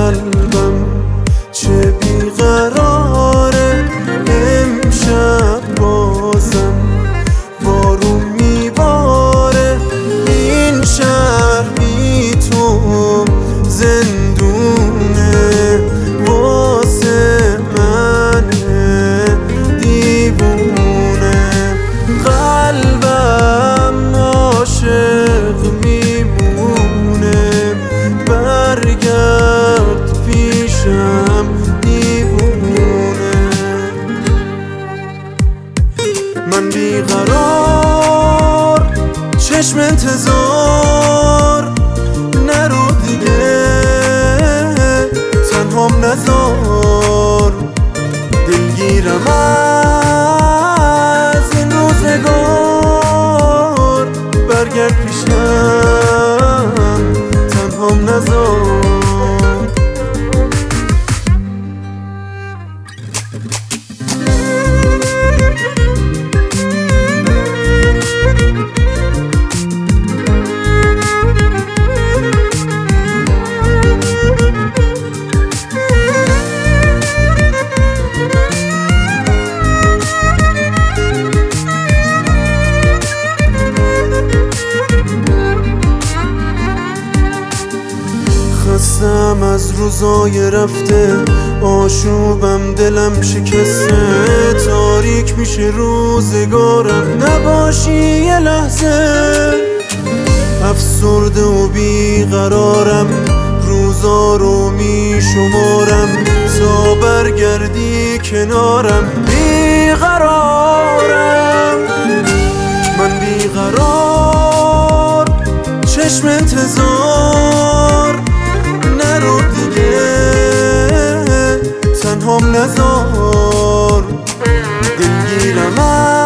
قلبم چه بیقراره، امشب بازم بارون میباره. این شهر بی تو زندونه واسه منه دیوونه. قلبم عاشق میمونه، برگرد پیشم دیوونه. من بیقرار چشم انتظار، نرو دیگه تنهام نذار. دلگیرم از این روزگار، برگرد پیشم تنهام نذار. خستم از روزای رفته، آشوبم دلم شکسته. تاریک میشه روزگارم، نباشی یه لحظه. افسرده و بیقرارم، روزا رو میشمارم تا برگردی کنارم. بیقرارم من، بیقرار چشم انتظار، نرو دیگه تنهام نذار. دلگیرم